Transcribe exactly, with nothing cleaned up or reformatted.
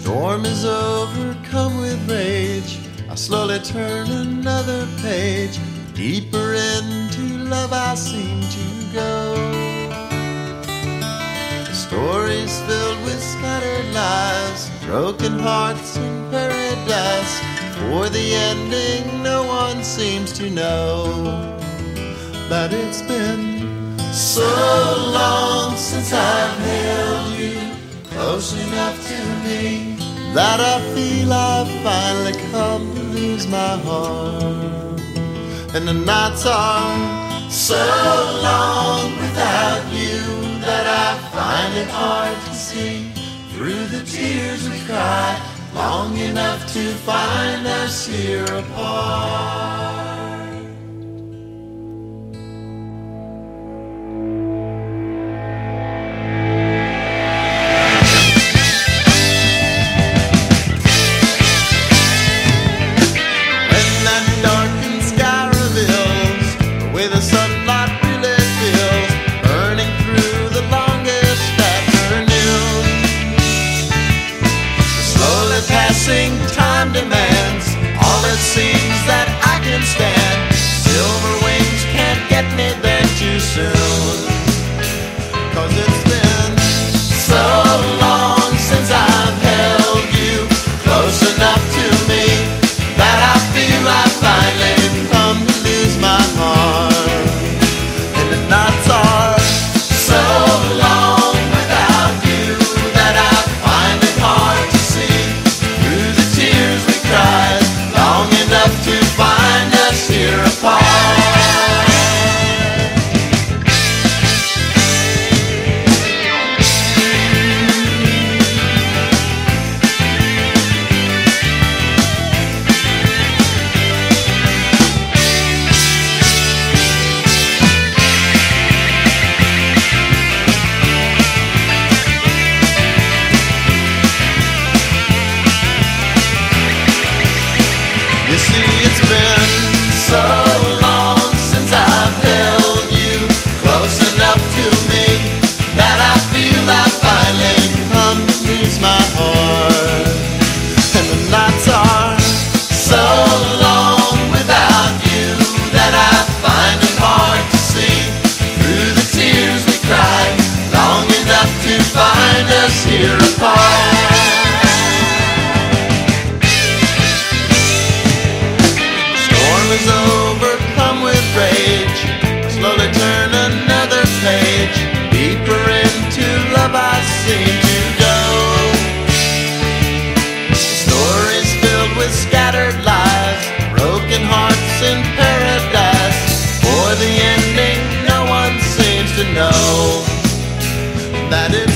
storm is overcome with rage, I slowly turn another page. Deeper into love I seem to go. The story's filled with scattered lives, broken hearts in paradise. For the ending no one seems to know. But it's been so long since I've held you close enough to me that I feel I've finally come to lose my heart. And the nights are so long without you that I find it hard to see through the tears we cry, long enough to find us here apart. The sunlight really feels burning through the longest afternoon. The slowly passing time demands all it seems that I can stand. Silver wings can't get me there too soon. 'Cause it's been so long since I've held you close enough to me that I feel I finally come to lose my heart. Nights are so long without you that I find it hard to see through the tears we cried, long enough to find us here apart. You see, it's been so long since I've held you close enough to me that I feel I finally come to lose my heart. And the nights are so long without you that I find it hard to see through the tears we cried, long enough to find us here apart. Is overcome with rage, slowly turn another page. Deeper into love I seem to go. The story's filled with scattered lives, broken hearts in paradise. For the ending no one seems to know that it